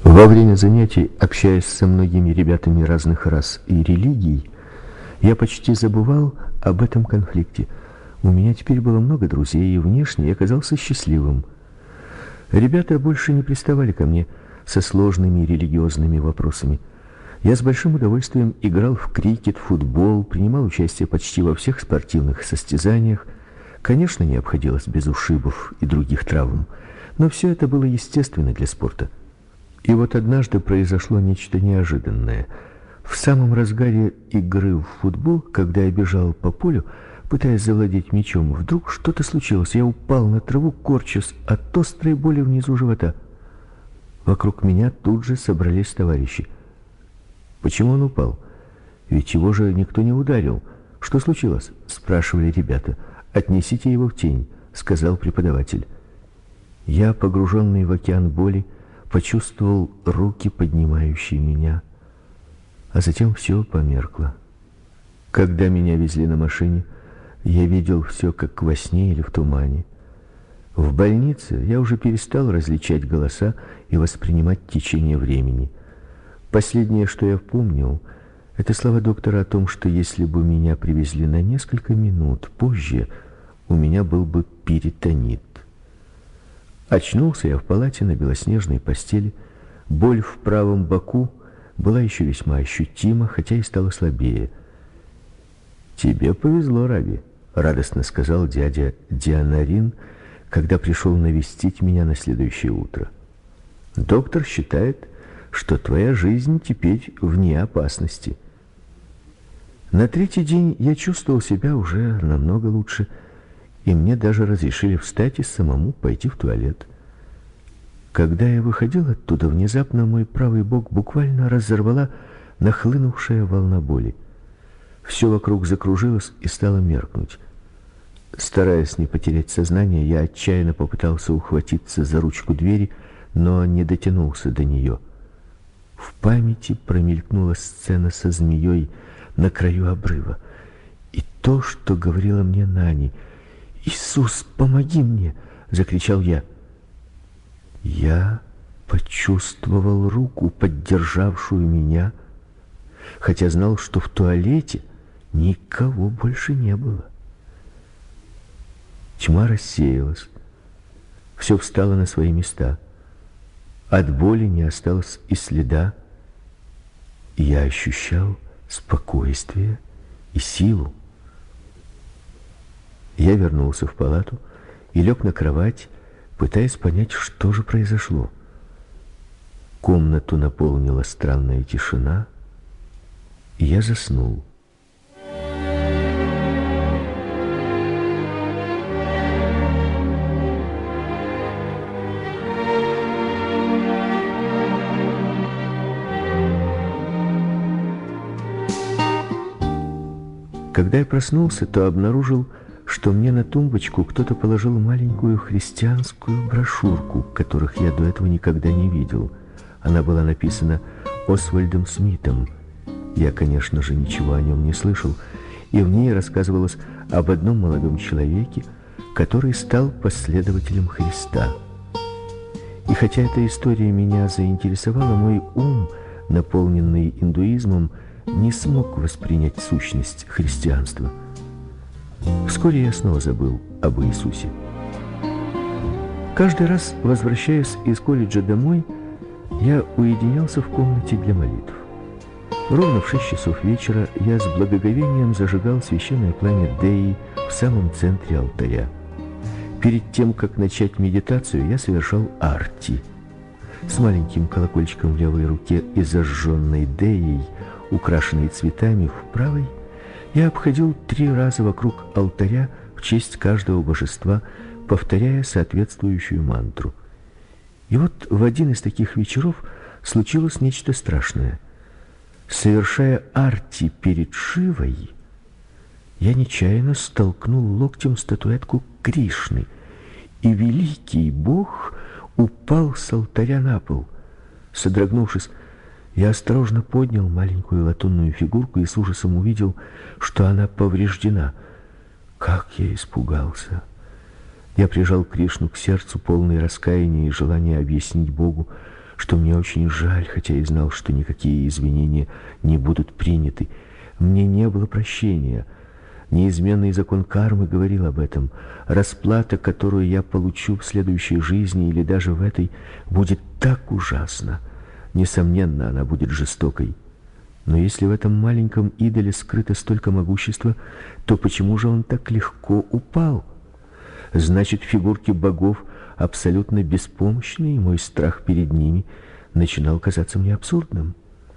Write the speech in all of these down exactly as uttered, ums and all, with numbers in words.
Во время занятий, общаясь со многими ребятами разных рас и религий, я почти забывал об этом конфликте. У меня теперь было много друзей, и внешне я казался счастливым. Ребята больше не приставали ко мне со сложными религиозными вопросами. Я с большим удовольствием играл в крикет, футбол, принимал участие почти во всех спортивных состязаниях. Конечно, не обходилось без ушибов и других травм, но все это было естественно для спорта. И вот однажды произошло нечто неожиданное. В самом разгаре игры в футбол, когда я бежал по полю, пытаясь завладеть мячом, вдруг что-то случилось. Я упал на траву, корчась от острой боли внизу живота. Вокруг меня тут же собрались товарищи. Почему он упал? Ведь его же никто не ударил. Что случилось? Спрашивали ребята. Отнесите его в тень, сказал преподаватель. Я, погруженный в океан боли, почувствовал руки, поднимающие меня, а затем все померкло. Когда меня везли на машине, я видел все как во сне или в тумане. В больнице я уже перестал различать голоса и воспринимать течение времени. Последнее, что я помнил, это слова доктора о том, что если бы меня привезли на несколько минут позже, у меня был бы перитонит. Очнулся я в палате на белоснежной постели. Боль в правом боку была еще весьма ощутима, хотя и стала слабее. «Тебе повезло, Раби», — радостно сказал дядя Дианарин, когда пришел навестить меня на следующее утро. «Доктор считает, что твоя жизнь теперь вне опасности». На третий день я чувствовал себя уже намного лучше, и мне даже разрешили встать и самому пойти в туалет. Когда я выходил оттуда, внезапно мой правый бок буквально разорвала нахлынувшая волна боли. Все вокруг закружилось и стало меркнуть. Стараясь не потерять сознание, я отчаянно попытался ухватиться за ручку двери, но не дотянулся до нее. В памяти промелькнула сцена со змеей на краю обрыва. И то, что говорила мне Нани: «Иисус, помоги мне!» — закричал я. Я почувствовал руку, поддержавшую меня, хотя знал, что в туалете никого больше не было. Тьма рассеялась, все встало на свои места. От боли не осталось и следа, и я ощущал спокойствие и силу. Я вернулся в палату и лег на кровать, пытаясь понять, что же произошло. Комнату наполнила странная тишина, и я заснул. Когда я проснулся, то обнаружил, что мне на тумбочку кто-то положил маленькую христианскую брошюрку, которых я до этого никогда не видел. Она была написана Освальдом Смитом. Я, конечно же, ничего о нем не слышал, и в ней рассказывалось об одном молодом человеке, который стал последователем Христа. И хотя эта история меня заинтересовала, мой ум, наполненный индуизмом, не смог воспринять сущность христианства. Вскоре я снова забыл об Иисусе. Каждый раз, возвращаясь из колледжа домой, я уединялся в комнате для молитв. Ровно в шесть часов вечера я с благоговением зажигал священное пламя Деи в самом центре алтаря. Перед тем, как начать медитацию, я совершал арти. С маленьким колокольчиком в левой руке и зажженной Деей, украшенной цветами в правой, я обходил три раза вокруг алтаря в честь каждого божества, повторяя соответствующую мантру. И вот в один из таких вечеров случилось нечто страшное. Совершая арти перед Шивой, я нечаянно столкнул локтем статуэтку Кришны, и великий бог упал с алтаря на пол. Содрогнувшись, я осторожно поднял маленькую латунную фигурку и с ужасом увидел, что она повреждена. Как я испугался! Я прижал Кришну к сердцу, полный раскаяния и желания объяснить Богу, что мне очень жаль, хотя и знал, что никакие извинения не будут приняты. Мне не было прощения. Неизменный закон кармы говорил об этом. Расплата, которую я получу в следующей жизни или даже в этой, будет так ужасна. Несомненно, она будет жестокой. Но если в этом маленьком идоле скрыто столько могущества, то почему же он так легко упал? Значит, фигурки богов абсолютно беспомощны, и мой страх перед ними начинал казаться мне абсурдным.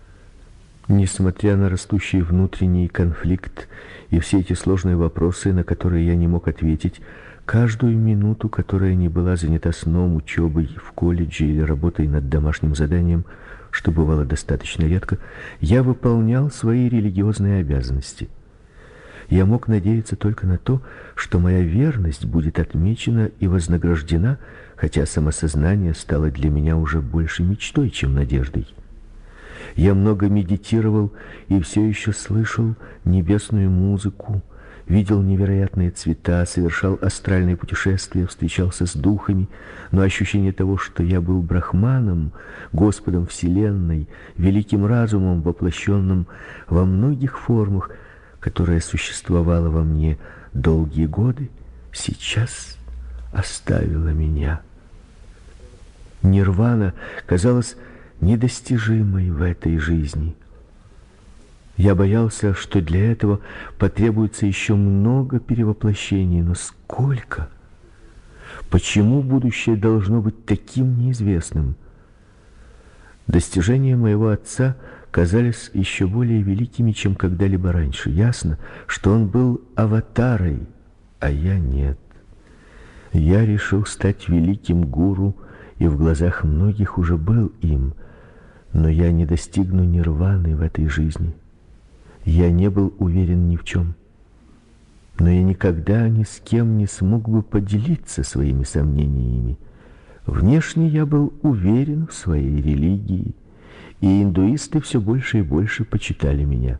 Несмотря на растущий внутренний конфликт и все эти сложные вопросы, на которые я не мог ответить, каждую минуту, которая не была занята сном, учебой в колледже или работой над домашним заданием, что бывало достаточно редко, я выполнял свои религиозные обязанности. Я мог надеяться только на то, что моя верность будет отмечена и вознаграждена, хотя самосознание стало для меня уже больше мечтой, чем надеждой. Я много медитировал и все еще слышал небесную музыку, видел невероятные цвета, совершал астральные путешествия, встречался с духами, но ощущение того, что я был брахманом, Господом Вселенной, великим разумом, воплощенным во многих формах, которое существовало во мне долгие годы, сейчас оставило меня. Нирвана казалась недостижимой в этой жизни. Я боялся, что для этого потребуется еще много перевоплощений, но сколько? Почему будущее должно быть таким неизвестным? Достижения моего отца казались еще более великими, чем когда-либо раньше. Ясно, что он был аватарой, а я нет. Я решил стать великим гуру, и в глазах многих уже был им, но я не достигну нирваны в этой жизни. Я не был уверен ни в чем, но я никогда ни с кем не смог бы поделиться своими сомнениями. Внешне я был уверен в своей религии, и индуисты все больше и больше почитали меня.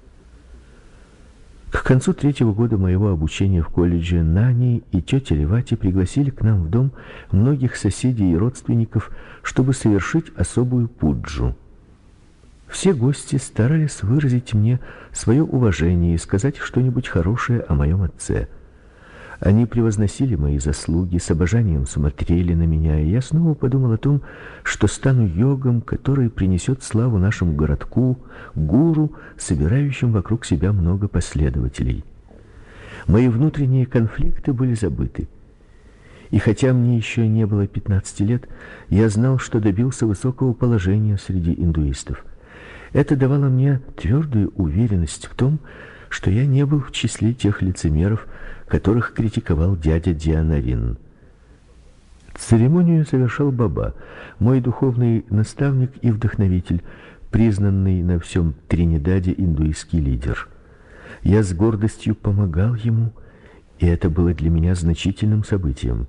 К концу третьего года моего обучения в колледже Нани и тетя Ревати пригласили к нам в дом многих соседей и родственников, чтобы совершить особую пуджу. Все гости старались выразить мне свое уважение и сказать что-нибудь хорошее о моем отце. Они превозносили мои заслуги, с обожанием смотрели на меня, и я снова подумал о том, что стану йогом, который принесет славу нашему городку, гуру, собирающим вокруг себя много последователей. Мои внутренние конфликты были забыты. И хотя мне еще не было пятнадцати лет, я знал, что добился высокого положения среди индуистов. Это давало мне твердую уверенность в том, что я не был в числе тех лицемеров, которых критиковал дядя Дианарин. Церемонию совершал Баба, мой духовный наставник и вдохновитель, признанный на всем Тринидаде индуистский лидер. Я с гордостью помогал ему, и это было для меня значительным событием.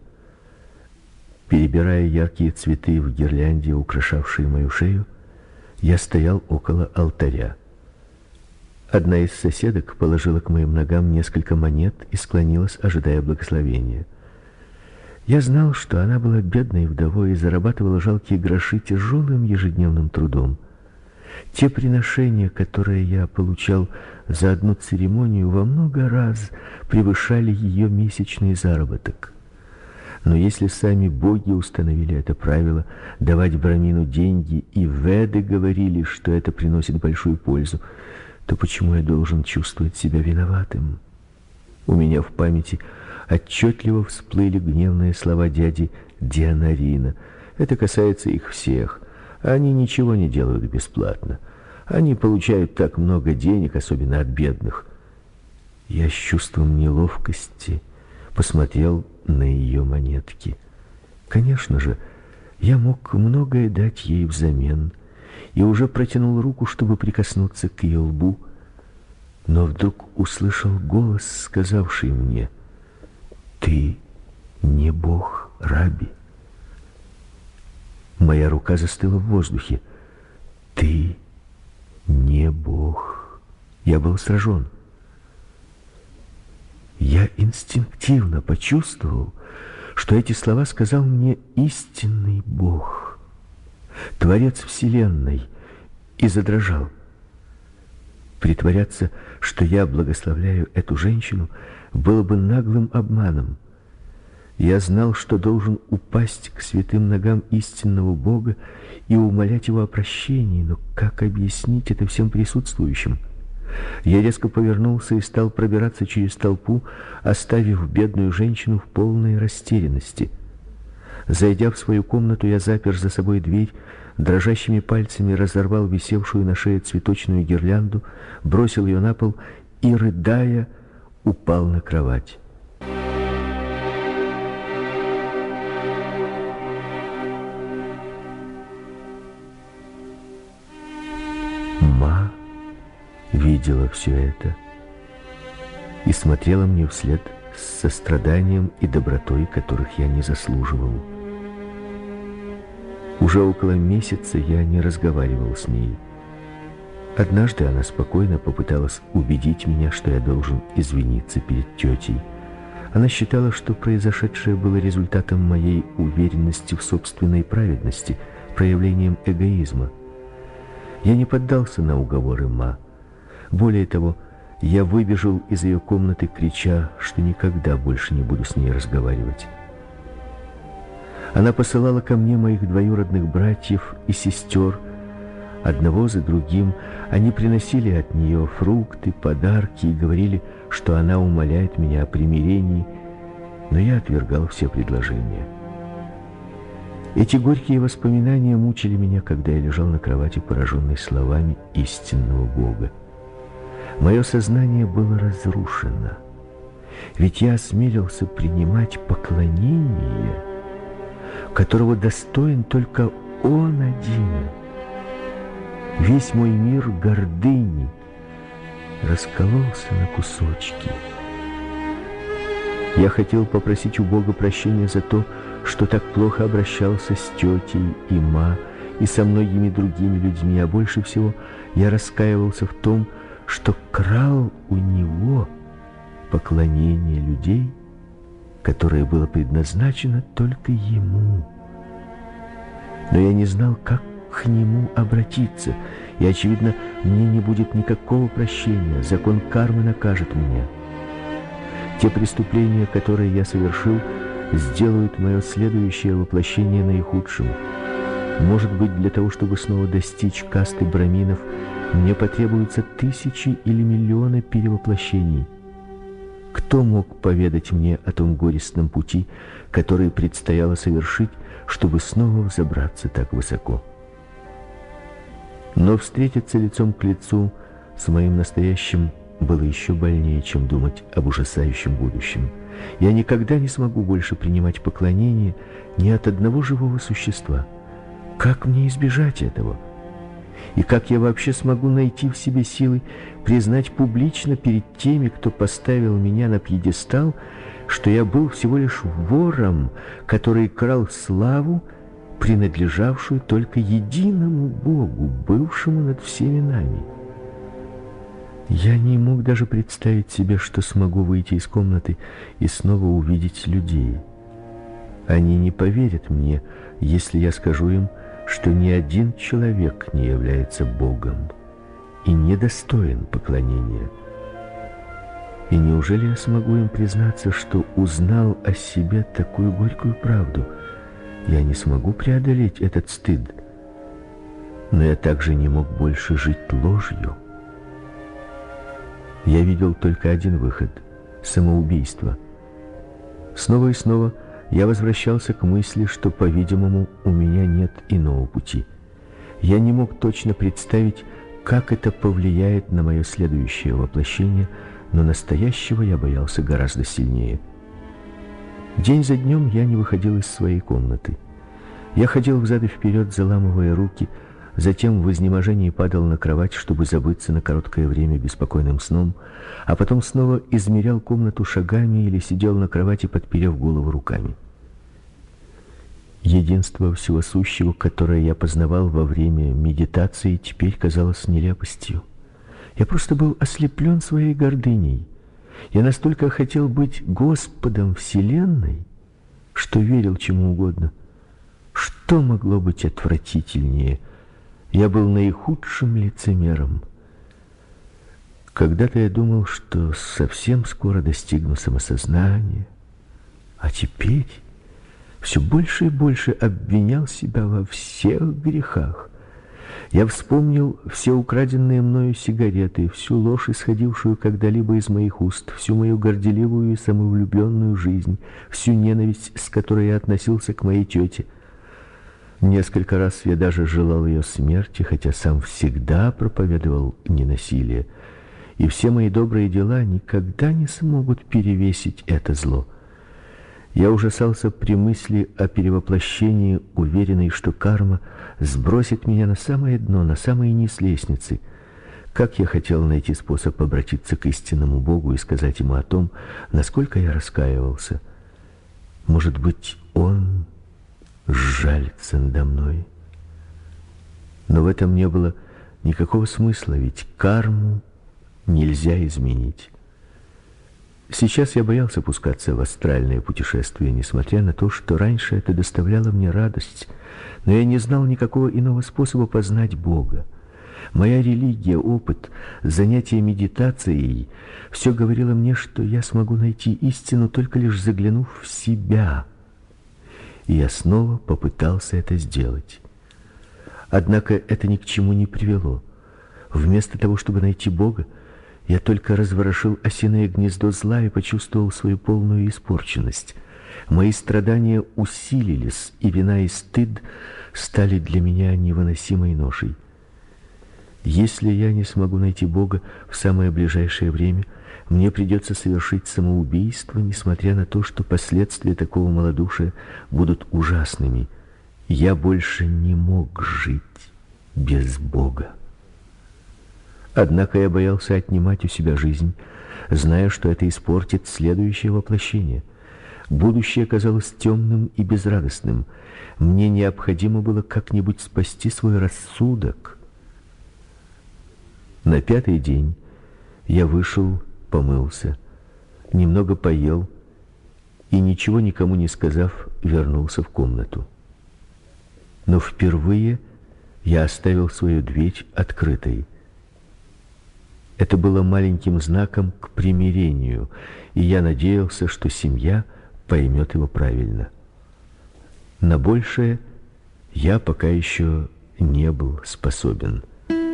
Перебирая яркие цветы в гирлянде, украшавшие мою шею, я стоял около алтаря. Одна из соседок положила к моим ногам несколько монет и склонилась, ожидая благословения. Я знал, что она была бедной вдовой и зарабатывала жалкие гроши тяжелым ежедневным трудом. Те приношения, которые я получал за одну церемонию, во много раз превышали ее месячный заработок. Но если сами боги установили это правило давать брамину деньги, и веды говорили, что это приносит большую пользу, то почему я должен чувствовать себя виноватым? У меня в памяти отчетливо всплыли гневные слова дяди Дианарина. Это касается их всех. Они ничего не делают бесплатно. Они получают так много денег, особенно от бедных. Я с чувством неловкости посмотрел на ее монетки. Конечно же, я мог многое дать ей взамен, и уже протянул руку, чтобы прикоснуться к ее лбу, но вдруг услышал голос, сказавший мне: «Ты не бог, Раби». Моя рука застыла в воздухе. «Ты не бог». Я был сражен. Я инстинктивно почувствовал, что эти слова сказал мне истинный Бог. Творец Вселенной, и задрожал. Притворяться, что я благословляю эту женщину, было бы наглым обманом. Я знал, что должен упасть к святым ногам истинного Бога и умолять Его о прощении, но как объяснить это всем присутствующим? Я резко повернулся и стал пробираться через толпу, оставив бедную женщину в полной растерянности. Зайдя в свою комнату, я запер за собой дверь, дрожащими пальцами разорвал висевшую на шее цветочную гирлянду, бросил ее на пол и, рыдая, упал на кровать. Ма видела все это и смотрела мне вслед с состраданием и добротой, которых я не заслуживал. Уже около месяца я не разговаривал с ней. Однажды она спокойно попыталась убедить меня, что я должен извиниться перед тетей. Она считала, что произошедшее было результатом моей уверенности в собственной праведности, проявлением эгоизма. Я не поддался на уговоры Ма. Более того, я выбежал из ее комнаты, крича, что никогда больше не буду с ней разговаривать. Она посылала ко мне моих двоюродных братьев и сестер. Одного за другим они приносили от нее фрукты, подарки и говорили, что она умоляет меня о примирении, но я отвергал все предложения. Эти горькие воспоминания мучили меня, когда я лежал на кровати, пораженный словами истинного Бога. Мое сознание было разрушено, ведь я осмелился принимать поклонение, которого достоин только Он один. Весь мой мир гордыни раскололся на кусочки. Я хотел попросить у Бога прощения за то, что так плохо обращался с тетей и Ма, и со многими другими людьми, а больше всего я раскаивался в том, что крал у него поклонение людей, которое было предназначено только ему. Но я не знал, как к нему обратиться, и, очевидно, мне не будет никакого прощения. Закон кармы накажет меня. Те преступления, которые я совершил, сделают мое следующее воплощение наихудшим. Может быть, для того, чтобы снова достичь касты браминов, мне потребуются тысячи или миллионы перевоплощений. Кто мог поведать мне о том горестном пути, который предстояло совершить, чтобы снова взобраться так высоко? Но встретиться лицом к лицу с моим настоящим было еще больнее, чем думать об ужасающем будущем. Я никогда не смогу больше принимать поклонение ни от одного живого существа. Как мне избежать этого? И как я вообще смогу найти в себе силы признать публично перед теми, кто поставил меня на пьедестал, что я был всего лишь вором, который крал славу, принадлежавшую только единому Богу, бывшему над всеми нами? Я не мог даже представить себе, что смогу выйти из комнаты и снова увидеть людей. Они не поверят мне, если я скажу им, что ни один человек не является Богом и недостоин поклонения. И неужели я смогу им признаться, что узнал о себе такую горькую правду? Я не смогу преодолеть этот стыд. Но я также не мог больше жить ложью. Я видел только один выход — самоубийство. Снова и снова я возвращался к мысли, что, по-видимому, у меня нет иного пути. Я не мог точно представить, как это повлияет на мое следующее воплощение, но настоящего я боялся гораздо сильнее. День за днем я не выходил из своей комнаты. Я ходил взад и вперед, заламывая руки, затем в изнеможении падал на кровать, чтобы забыться на короткое время беспокойным сном, а потом снова измерял комнату шагами или сидел на кровати, подперев голову руками. Единство всего сущего, которое я познавал во время медитации, теперь казалось нелепостью. Я просто был ослеплен своей гордыней. Я настолько хотел быть Господом Вселенной, что верил чему угодно. Что могло быть отвратительнее? Я был наихудшим лицемером. Когда-то я думал, что совсем скоро достигну самосознания, а теперь все больше и больше обвинял себя во всех грехах. Я вспомнил все украденные мною сигареты, всю ложь, исходившую когда-либо из моих уст, всю мою горделивую и самовлюбленную жизнь, всю ненависть, с которой я относился к моей тете. Несколько раз я даже желал ее смерти, хотя сам всегда проповедовал ненасилие. И все мои добрые дела никогда не смогут перевесить это зло. Я ужасался при мысли о перевоплощении, уверенный, что карма сбросит меня на самое дно, на самый низ лестницы. Как я хотел найти способ обратиться к истинному Богу и сказать Ему о том, насколько я раскаивался. Может быть, Он сжалится надо мной. Но в этом не было никакого смысла, ведь карму нельзя изменить. Сейчас я боялся пускаться в астральное путешествие, несмотря на то, что раньше это доставляло мне радость, но я не знал никакого иного способа познать Бога. Моя религия, опыт, занятия медитацией — все говорило мне, что я смогу найти истину, только лишь заглянув в себя. И я снова попытался это сделать. Однако это ни к чему не привело. Вместо того, чтобы найти Бога, я только разворошил осиное гнездо зла и почувствовал свою полную испорченность. Мои страдания усилились, и вина и стыд стали для меня невыносимой ношей. Если я не смогу найти Бога в самое ближайшее время, мне придется совершить самоубийство, несмотря на то, что последствия такого малодушия будут ужасными. Я больше не мог жить без Бога. Однако я боялся отнимать у себя жизнь, зная, что это испортит следующее воплощение. Будущее казалось темным и безрадостным. Мне необходимо было как-нибудь спасти свой рассудок. На пятый день я вышел, помылся, немного поел и, ничего никому не сказав, вернулся в комнату. Но впервые я оставил свою дверь открытой. Это было маленьким знаком к примирению, и я надеялся, что семья поймет его правильно. На большее я пока еще не был способен.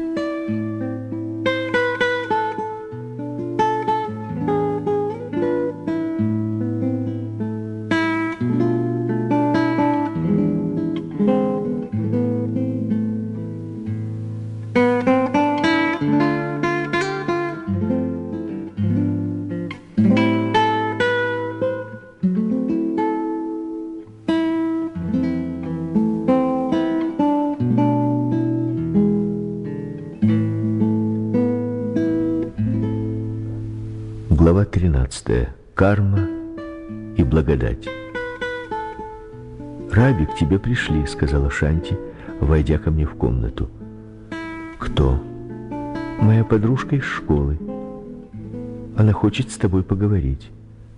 Глава тринадцатая. Карма и благодать. «Раби, к тебе пришли», — сказала Шанти, войдя ко мне в комнату. «Кто?» «Моя подружка из школы. Она хочет с тобой поговорить».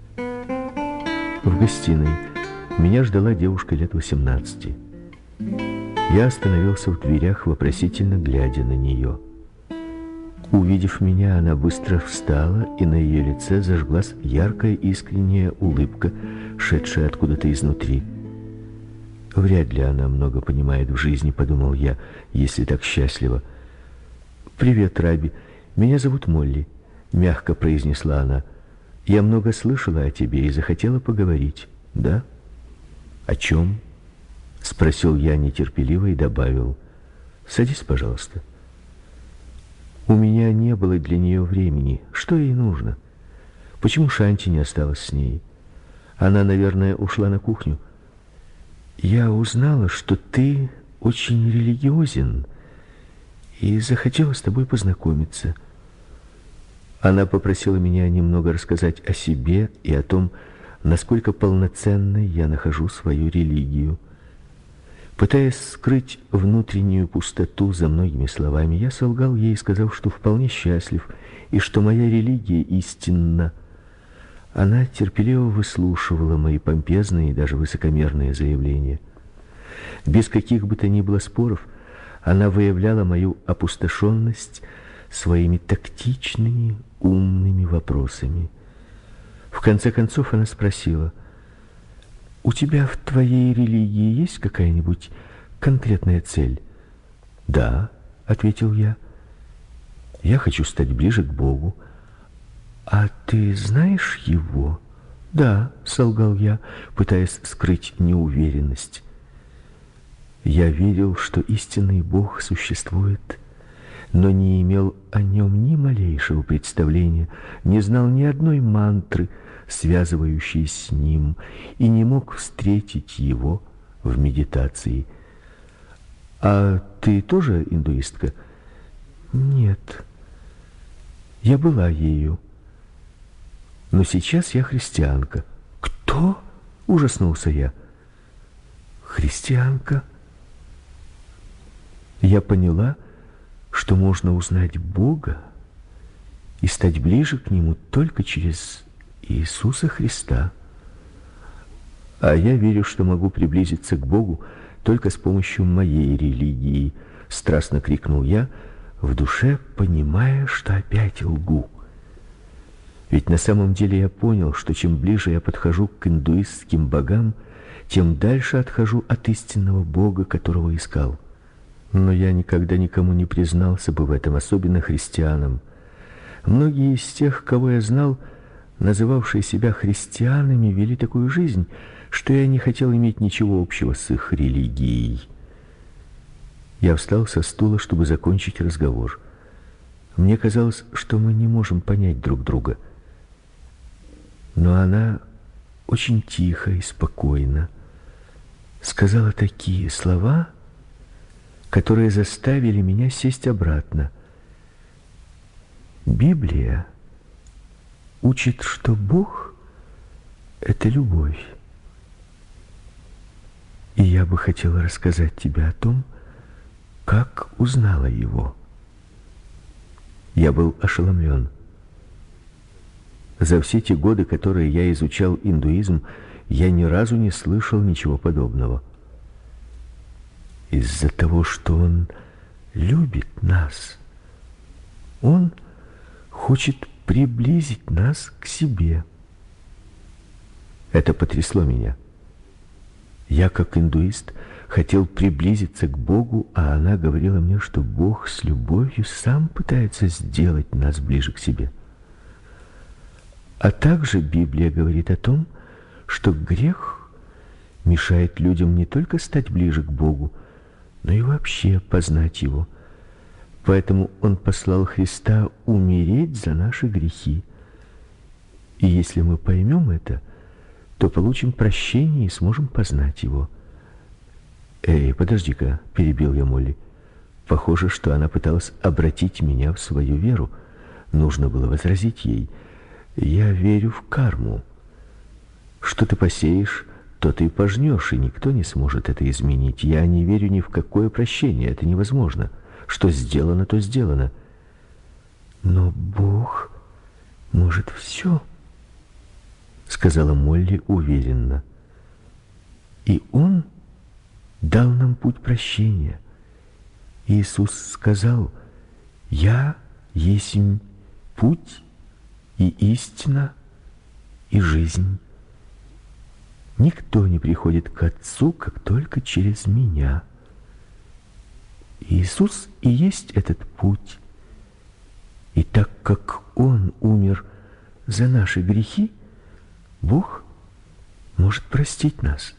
В гостиной меня ждала девушка лет восемнадцати. Я остановился в дверях, вопросительно глядя на нее. Увидев меня, она быстро встала, и на ее лице зажглась яркая искренняя улыбка, шедшая откуда-то изнутри. «Вряд ли она много понимает в жизни», — подумал я, — «если так счастлива». «Привет, Раби. Меня зовут Молли», — мягко произнесла она. «Я много слышала о тебе и захотела поговорить». «Да? О чем?» — спросил я нетерпеливо и добавил. «Садись, пожалуйста». У меня не было для нее времени. Что ей нужно? Почему Шанти не осталась с ней? Она, наверное, ушла на кухню. Я узнала, что ты очень религиозен, и захотела с тобой познакомиться. Она попросила меня немного рассказать о себе и о том, насколько полноценной я нахожу свою религию. Пытаясь скрыть внутреннюю пустоту за многими словами, я солгал ей, сказав, что вполне счастлив и что моя религия истинна. Она терпеливо выслушивала мои помпезные и даже высокомерные заявления. Без каких бы то ни было споров, она выявляла мою опустошенность своими тактичными, умными вопросами. В конце концов она спросила: «У тебя в твоей религии есть какая-нибудь конкретная цель?» «Да», — ответил я. «Я хочу стать ближе к Богу». «А ты знаешь Его?» «Да», — солгал я, пытаясь скрыть неуверенность. Я верил, что истинный Бог существует, но не имел о нем ни малейшего представления, не знал ни одной мантры, связывающей с ним, и не мог встретить его в медитации. «А ты тоже индуистка?» «Нет, я была ею, но сейчас я христианка». «Кто?» — ужаснулся я. «Христианка». Я поняла, что можно узнать Бога и стать ближе к Нему только через Иисуса Христа. А я верю, что могу приблизиться к Богу только с помощью моей религии, страстно крикнул я, в душе понимая, что опять лгу. Ведь на самом деле я понял, что чем ближе я подхожу к индуистским богам, тем дальше отхожу от истинного Бога, которого искал. Но я никогда никому не признался бы в этом, особенно христианам. Многие из тех, кого я знал, называвшие себя христианами, вели такую жизнь, что я не хотел иметь ничего общего с их религией. Я встал со стула, чтобы закончить разговор. Мне казалось, что мы не можем понять друг друга. Но она очень тихо и спокойно сказала такие слова, которые заставили меня сесть обратно. Библия учит, что Бог — это любовь. И я бы хотела рассказать тебе о том, как узнала Его. Я был ошеломлен. За все те годы, которые я изучал индуизм, я ни разу не слышал ничего подобного. Из-за того, что Он любит нас, Он хочет приблизить нас к себе. Это потрясло меня. Я, как индуист, хотел приблизиться к Богу, а она говорила мне, что Бог с любовью сам пытается сделать нас ближе к себе. А также Библия говорит о том, что грех мешает людям не только стать ближе к Богу, но и вообще познать Его. Поэтому Он послал Христа умереть за наши грехи. И если мы поймем это, то получим прощение и сможем познать Его. «Эй, подожди-ка», — перебил я Молли. Похоже, что она пыталась обратить меня в свою веру. Нужно было возразить ей: «Я верю в карму. Что ты посеешь, то ты и пожнешь, и никто не сможет это изменить. Я не верю ни в какое прощение, это невозможно. Что сделано, то сделано». «Но Бог может все», — сказала Молли уверенно. «И Он дал нам путь прощения. Иисус сказал: «Я есть путь и истина и жизнь. Никто не приходит к Отцу, как только через Меня». Иисус и есть этот путь. И так как Он умер за наши грехи, Бог может простить нас.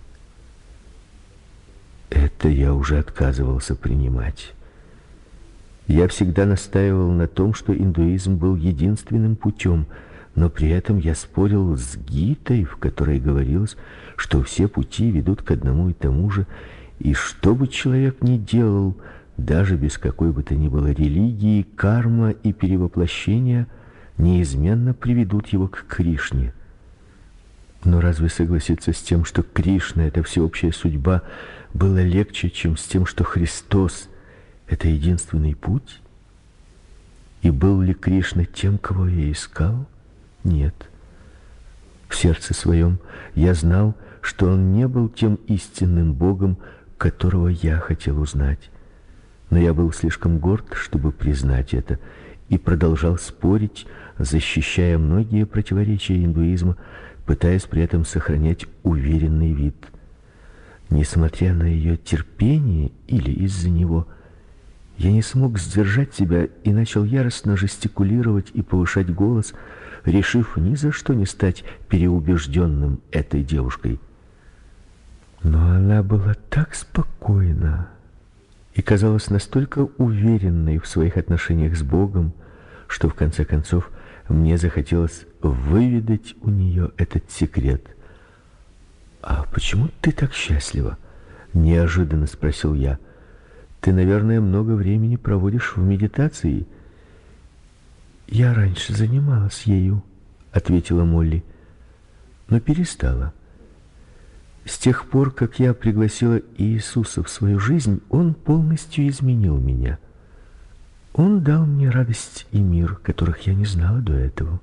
Это я уже отказывался принимать. Я всегда настаивал на том, что индуизм был единственным путем, но при этом я спорил с Гитой, в которой говорилось, что все пути ведут к одному и тому же, и что бы человек ни делал, даже без какой бы то ни было религии, карма и перевоплощения неизменно приведут его к Кришне. Но разве согласиться с тем, что Кришна — это всеобщая судьба, было легче, чем с тем, что Христос — это единственный путь? И был ли Кришна тем, кого я искал? Нет. В сердце своем я знал, что он не был тем истинным Богом, которого я хотел узнать. Но я был слишком горд, чтобы признать это, и продолжал спорить, защищая многие противоречия индуизма, пытаясь при этом сохранять уверенный вид. Несмотря на ее терпение или из-за него, я не смог сдержать себя и начал яростно жестикулировать и повышать голос, решив ни за что не стать переубежденным этой девушкой. Но она была так спокойна и казалась настолько уверенной в своих отношениях с Богом, что в конце концов мне захотелось выведать у нее этот секрет. «А почему ты так счастлива?» — неожиданно спросил я. «Ты, наверное, много времени проводишь в медитации». «Я раньше занималась ею», — ответила Молли, — «но перестала. С тех пор, как я пригласила Иисуса в свою жизнь, Он полностью изменил меня. Он дал мне радость и мир, которых я не знала до этого».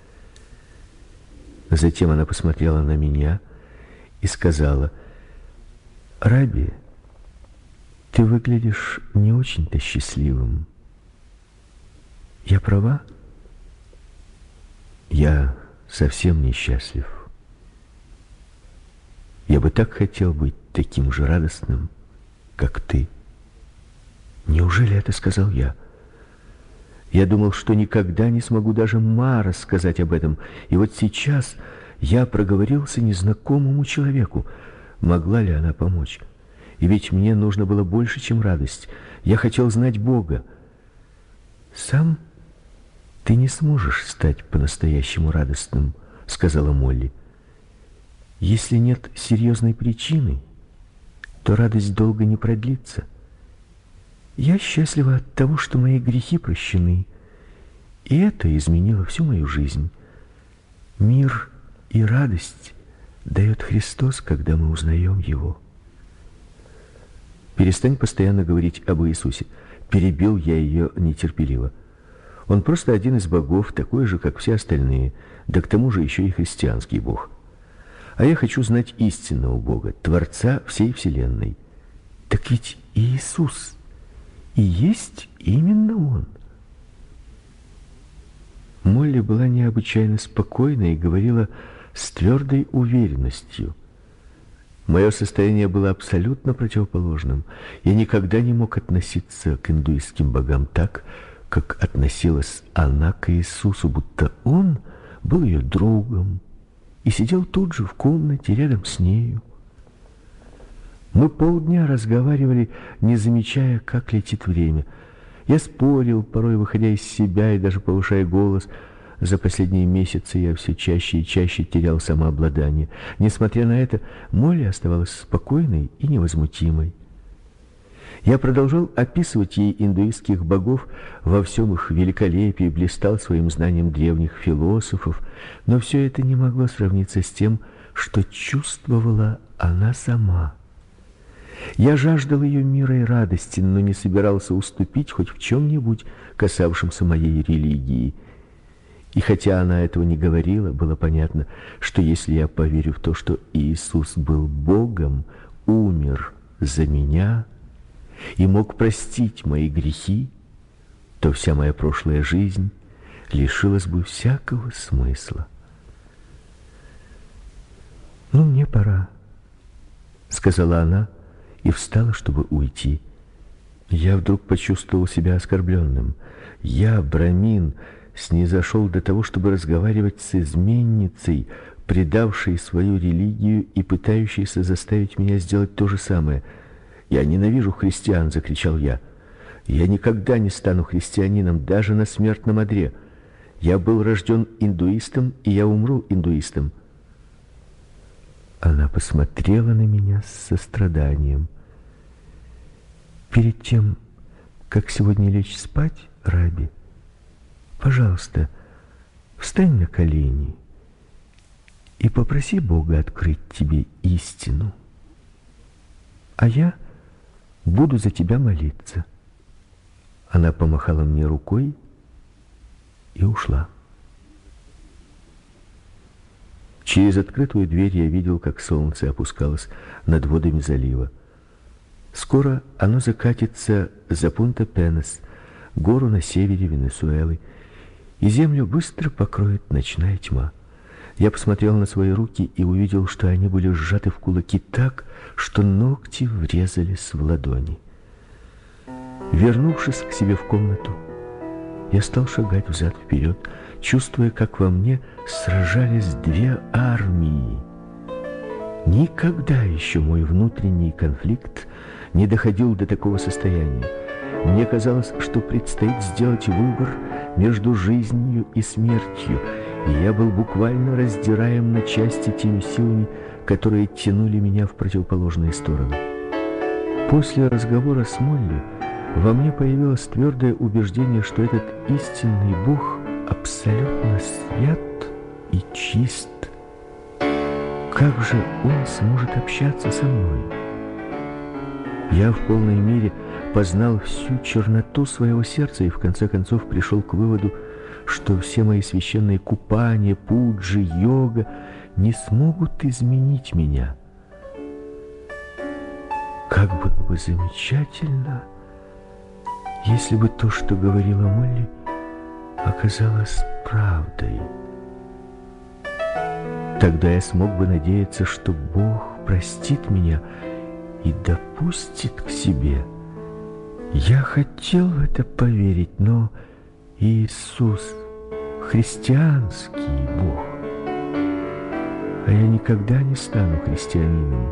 Затем она посмотрела на меня и сказала: «Раби, ты выглядишь не очень-то счастливым. Я права?» «Я совсем несчастлив. Я бы так хотел быть таким же радостным, как ты». «Неужели это сказал я? Я думал, что никогда не смогу даже Ма рассказать об этом, и вот сейчас я проговорился незнакомому человеку. Могла ли она помочь? И ведь мне нужно было больше, чем радость. Я хотел знать Бога. «Сам ты не сможешь стать по-настоящему радостным», — сказала Молли. «Если нет серьезной причины, то радость долго не продлится. Я счастлива от того, что мои грехи прощены, и это изменило всю мою жизнь. Мир и радость дает Христос, когда мы узнаем Его». «Перестань постоянно говорить об Иисусе», — перебил я ее нетерпеливо. «Он просто один из богов, такой же, как все остальные, да к тому же еще и христианский бог. А я хочу знать истинного Бога, Творца всей вселенной». «Так ведь Иисус и есть именно Он». Молли была необычайно спокойна и говорила с твердой уверенностью. Мое состояние было абсолютно противоположным. Я никогда не мог относиться к индуистским богам так, как относилась она к Иисусу, будто Он был ее другом и сидел тут же в комнате рядом с нею. Мы полдня разговаривали, не замечая, как летит время. Я спорил, порой выходя из себя и даже повышая голос. За последние месяцы я все чаще и чаще терял самообладание. Несмотря на это, Молли оставалась спокойной и невозмутимой. Я продолжал описывать ей индуистских богов, во всем их великолепии, блистал своим знанием древних философов, но все это не могло сравниться с тем, что чувствовала она сама. Я жаждал ее мира и радости, но не собирался уступить хоть в чем-нибудь, касавшемся моей религии. И хотя она этого не говорила, было понятно, что если я поверю в то, что Иисус был Богом, умер за меня и мог простить мои грехи, то вся моя прошлая жизнь лишилась бы всякого смысла. «Ну, мне пора», — сказала она и встала, чтобы уйти. Я вдруг почувствовал себя оскорбленным. Я, брамин, снизошел до того, чтобы разговаривать с изменницей, предавшей свою религию и пытающейся заставить меня сделать то же самое. «Я ненавижу христиан!» — закричал я. «Я никогда не стану христианином, даже на смертном одре. Я был рожден индуистом, и я умру индуистом». Она посмотрела на меня с состраданием. «Перед тем, как сегодня лечь спать, Раби, пожалуйста, встань на колени и попроси Бога открыть тебе истину, а я буду за тебя молиться». Она помахала мне рукой и ушла. Через открытую дверь я видел, как солнце опускалось над водами залива. Скоро оно закатится за Пунта-Пенес, гору на севере Венесуэлы, и землю быстро покроет ночная тьма. Я посмотрел на свои руки и увидел, что они были сжаты в кулаки так, что ногти врезались в ладони. Вернувшись к себе в комнату, я стал шагать взад-вперед, чувствуя, как во мне сражались две армии. Никогда еще мой внутренний конфликт не доходил до такого состояния. Мне казалось, что предстоит сделать выбор между жизнью и смертью, и я был буквально раздираем на части теми силами, которые тянули меня в противоположные стороны. После разговора с Молли во мне появилось твердое убеждение, что этот истинный Бог абсолютно свят и чист. Как же Он сможет общаться со мной? Я в полной мере познал всю черноту своего сердца и в конце концов пришел к выводу, что все мои священные купания, пуджи, йога не смогут изменить меня. Как было бы замечательно, если бы то, что говорила Молли, оказалось правдой. Тогда я смог бы надеяться, что Бог простит меня и допустит к себе. Я хотел в это поверить, но Иисус — христианский Бог, а я никогда не стану христианином.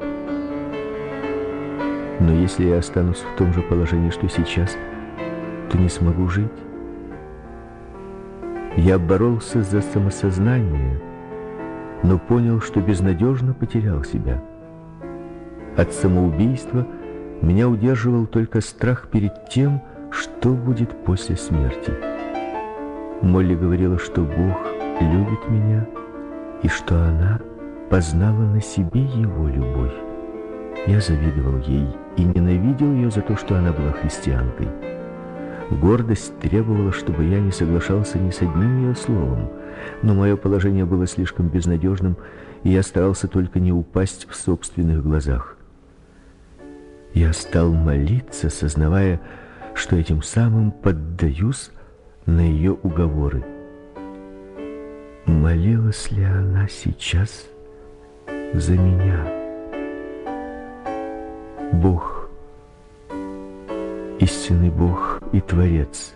Но если я останусь в том же положении, что сейчас, то не смогу жить. Я боролся за самосознание, но понял, что безнадежно потерял себя. От самоубийства меня удерживал только страх перед тем, что будет после смерти. Молли говорила, что Бог любит меня и что она познала на себе Его любовь. Я завидовал ей и ненавидел ее за то, что она была христианкой. Гордость требовала, чтобы я не соглашался ни с одним ее словом, но мое положение было слишком безнадежным, и я старался только не упасть в собственных глазах. Я стал молиться, сознавая, что этим самым поддаюсь на ее уговоры. Молилась ли она сейчас за меня? Бог, истинный Бог и Творец,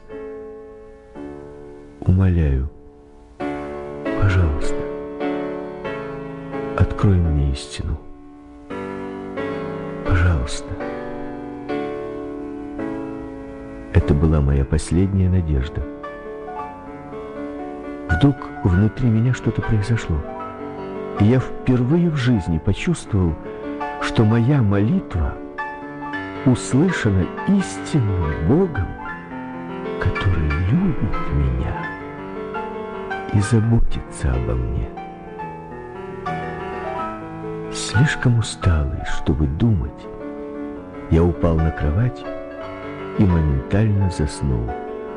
умоляю, пожалуйста, открой мне истину. Пожалуйста. Это была моя последняя надежда. Вдруг внутри меня что-то произошло, и я впервые в жизни почувствовал, что моя молитва услышана истинным Богом, который любит меня и заботится обо мне. Слишком усталый, чтобы думать, я упал на кровать и моментально заснул.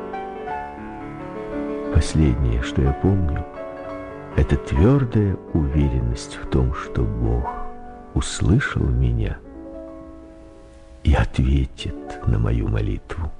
Последнее, что я помню, это твердая уверенность в том, что Бог услышал меня и ответит на мою молитву.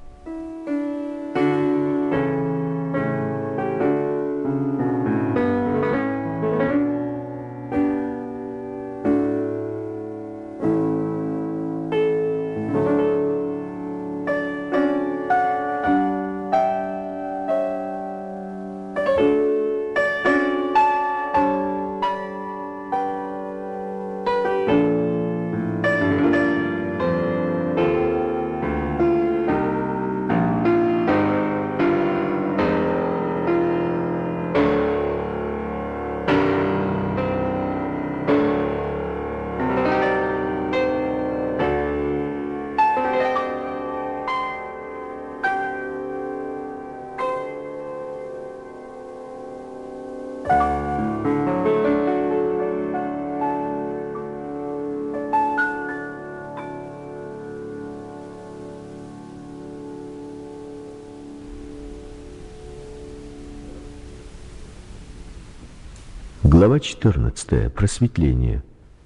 Глава четырнадцатая. Просветление.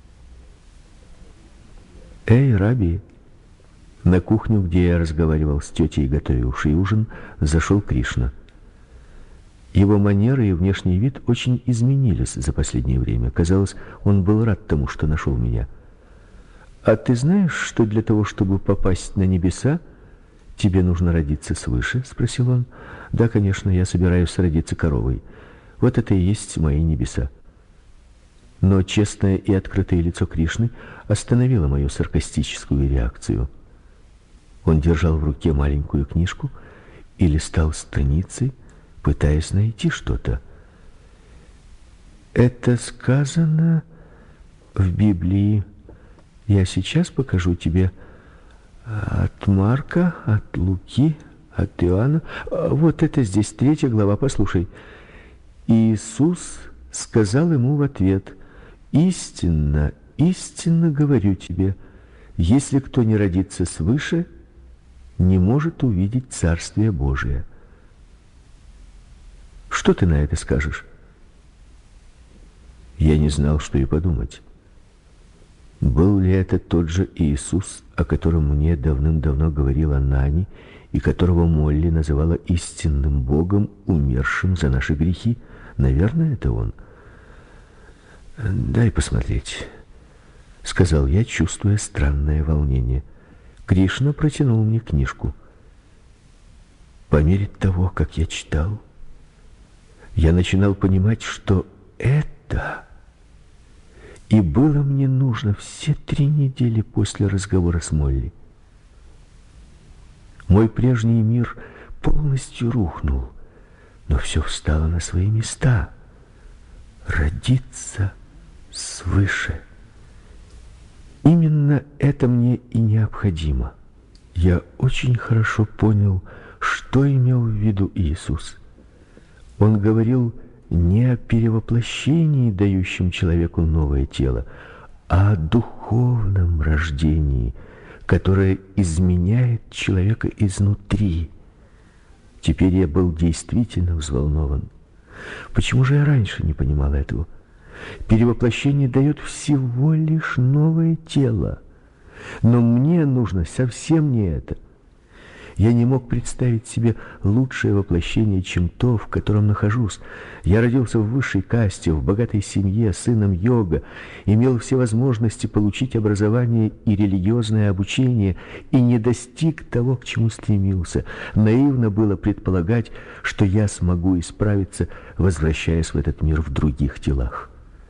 «Эй, Раби!» На кухню, где я разговаривал с тетей, готовившей ужин, зашел Кришна. Его манеры и внешний вид очень изменились за последнее время. Казалось, он был рад тому, что нашел меня. «А ты знаешь, что для того, чтобы попасть на небеса, тебе нужно родиться свыше?» — спросил он. «Да, конечно, я собираюсь родиться коровой. Вот это и есть мои небеса». Но честное и открытое лицо Кришны остановило мою саркастическую реакцию. Он держал в руке маленькую книжку и листал страницы, пытаясь найти что-то. «Это сказано в Библии. Я сейчас покажу тебе от Марка, от Луки, от Иоанна. Вот это здесь третья глава, послушай. Иисус сказал ему в ответ: «Истинно, истинно говорю тебе, если кто не родится свыше, не может увидеть Царствие Божие». Что ты на это скажешь? Я не знал, что и подумать. Был ли это тот же Иисус, о котором мне давным-давно говорила Нани, и которого Молли называла истинным Богом, умершим за наши грехи? Наверное, это он. «Дай посмотреть», — сказал я, чувствуя странное волнение. Кришна протянул мне книжку. По мере того, как я читал, я начинал понимать, что это и было мне нужно все три недели после разговора с Молли. Мой прежний мир полностью рухнул, но все встало на свои места. Родиться свыше. Именно это мне и необходимо. Я очень хорошо понял, что имел в виду Иисус. Он говорил не о перевоплощении, дающем человеку новое тело, а о духовном рождении, которое изменяет человека изнутри. Теперь я был действительно взволнован. Почему же я раньше не понимал этого? Перевоплощение дает всего лишь новое тело. Но мне нужно совсем не это. Я не мог представить себе лучшее воплощение, чем то, в котором нахожусь. Я родился в высшей касте, в богатой семье, сыном йога, имел все возможности получить образование и религиозное обучение, и не достиг того, к чему стремился. Наивно было предполагать, что я смогу исправиться, возвращаясь в этот мир в других телах.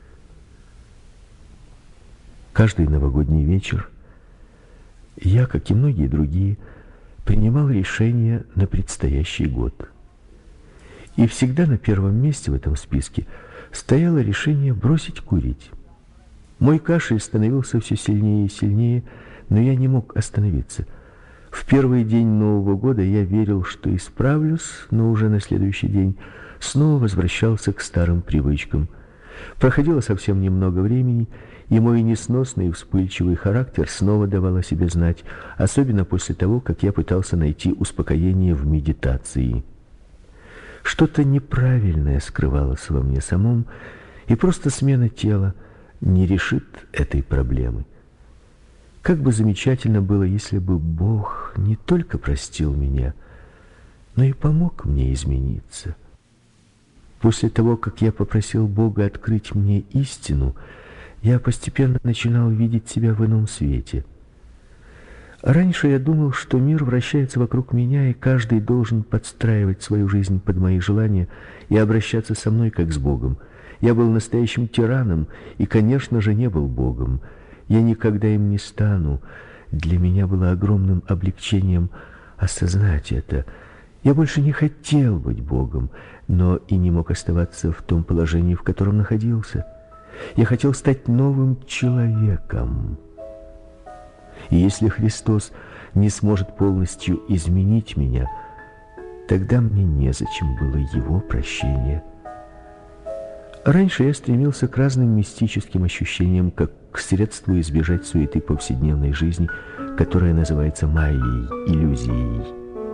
Каждый новогодний вечер я, как и многие другие, принимал решения на предстоящий год. И всегда на первом месте в этом списке стояло решение бросить курить. Мой кашель становился все сильнее и сильнее, но я не мог остановиться. В первый день Нового года я верил, что исправлюсь, но уже на следующий день снова возвращался к старым привычкам. Проходило совсем немного времени, и мой несносный и вспыльчивый характер снова давал о себе знать, особенно после того, как я пытался найти успокоение в медитации. Что-то неправильное скрывалось во мне самом, и просто смена тела не решит этой проблемы. Как бы замечательно было, если бы Бог не только простил меня, но и помог мне измениться. После того, как я попросил Бога открыть мне истину, я постепенно начинал видеть себя в ином свете. Раньше я думал, что мир вращается вокруг меня, и каждый должен подстраивать свою жизнь под мои желания и обращаться со мной как с Богом. Я был настоящим тираном и, конечно же, не был Богом. Я никогда им не стану. Для меня было огромным облегчением осознать это. Я больше не хотел быть Богом, но и не мог оставаться в том положении, в котором находился. Я хотел стать новым человеком. И если Христос не сможет полностью изменить меня, тогда мне незачем было Его прощения. Раньше я стремился к разным мистическим ощущениям, как к средству избежать суеты повседневной жизни, которая называется майей, иллюзией.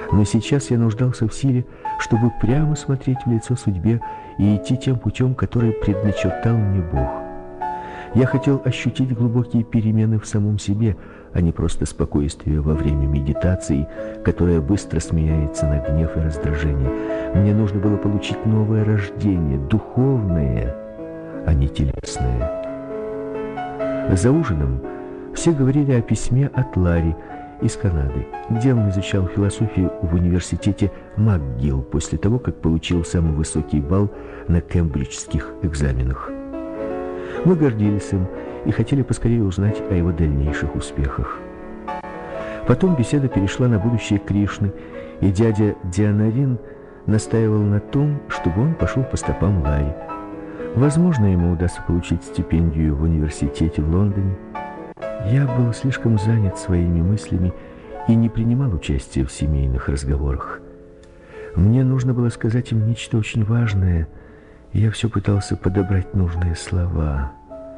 Но сейчас я нуждался в силе, чтобы прямо смотреть в лицо судьбе и идти тем путем, который предначертал мне Бог. Я хотел ощутить глубокие перемены в самом себе, а не просто спокойствие во время медитации, которое быстро сменяется на гнев и раздражение. Мне нужно было получить новое рождение, духовное, а не телесное. За ужином все говорили о письме от Ларри из Канады, где он изучал философию в университете МакГилл после того, как получил самый высокий балл на кембриджских экзаменах. Мы гордились им и хотели поскорее узнать о его дальнейших успехах. Потом беседа перешла на будущее Кришны, и дядя Дианарин настаивал на том, чтобы он пошел по стопам Ларри. Возможно, ему удастся получить стипендию в университете в Лондоне. Я был слишком занят своими мыслями и не принимал участия в семейных разговорах. Мне нужно было сказать им нечто очень важное, и я все пытался подобрать нужные слова.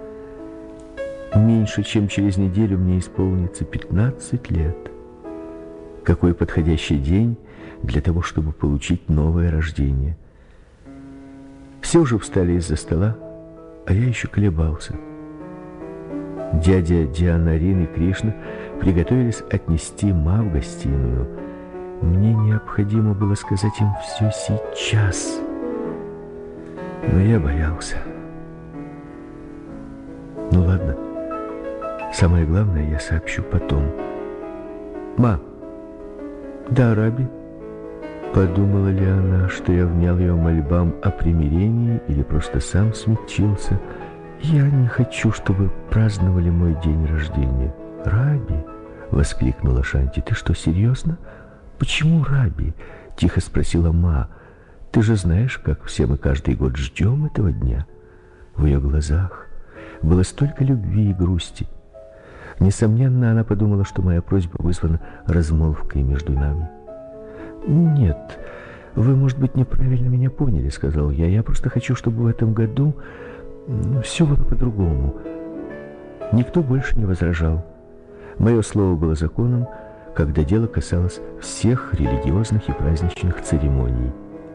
Меньше чем через неделю мне исполнится пятнадцать лет. Какой подходящий день для того, чтобы получить новое рождение. Все уже встали из-за стола, а я еще колебался. Дядя Дианарин и Кришна приготовились отнести Ма в гостиную. Мне необходимо было сказать им все сейчас, но я боялся. Ну ладно, самое главное я сообщу потом. Ма. Да, Раби. Подумала ли она, что я внял ее мольбам о примирении или просто сам смягчился? Я не хочу, чтобы праздновали мой день рождения. Раби, воскликнула Шанти, ты что, серьезно? Почему Раби? Тихо спросила Ма. Ты же знаешь, как все мы каждый год ждем этого дня. В ее глазах было столько любви и грусти. Несомненно, она подумала, что моя просьба вызвана размолвкой между нами. «Нет, вы, может быть, неправильно меня поняли», — сказал я. «Я просто хочу, чтобы в этом году все было по-другому». Никто больше не возражал. Мое слово было законом, когда дело касалось всех религиозных и праздничных церемоний.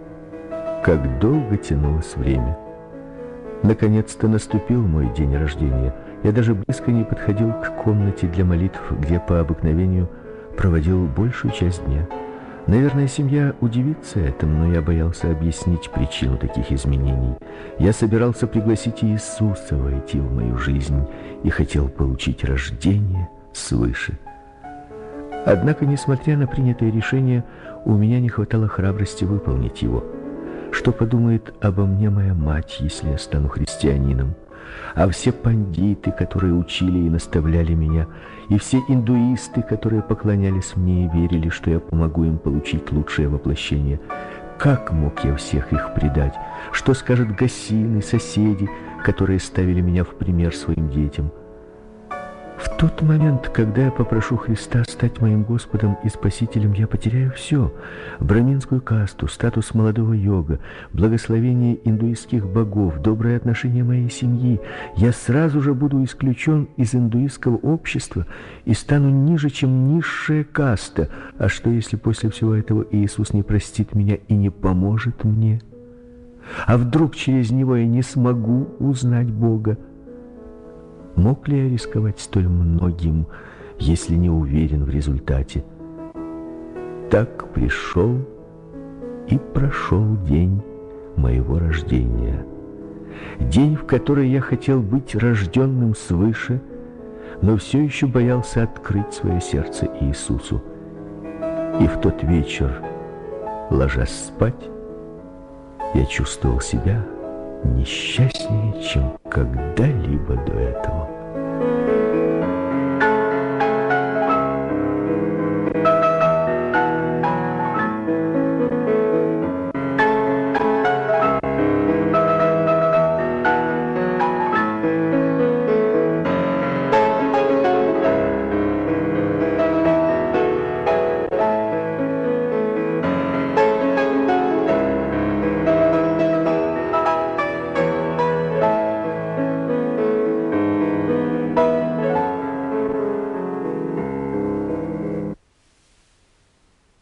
Как долго тянулось время. Наконец-то наступил мой день рождения. Я даже близко не подходил к комнате для молитв, где по обыкновению проводил большую часть дня. Наверное, семья удивится этому, но я боялся объяснить причину таких изменений. Я собирался пригласить Иисуса войти в мою жизнь и хотел получить рождение свыше. Однако, несмотря на принятое решение, у меня не хватало храбрости выполнить его. Что подумает обо мне моя мать, если я стану христианином? А все пандиты, которые учили и наставляли меня, и все индуисты, которые поклонялись мне и верили, что я помогу им получить лучшее воплощение. Как мог я всех их предать? Что скажут гасины, соседи, которые ставили меня в пример своим детям? В тот момент, когда я попрошу Христа стать моим Господом и Спасителем, я потеряю все: браминскую касту, статус молодого йога, благословение индуистских богов, доброе отношение моей семьи. Я сразу же буду исключен из индуистского общества и стану ниже, чем низшая каста. А что, если после всего этого Иисус не простит меня и не поможет мне? А вдруг через него я не смогу узнать Бога? Мог ли я рисковать столь многим, если не уверен в результате? Так пришел и прошел день моего рождения. День, в который я хотел быть рожденным свыше, но все еще боялся открыть свое сердце Иисусу. И в тот вечер, ложась спать, я чувствовал себя несчастнее, чем когда-либо до этого.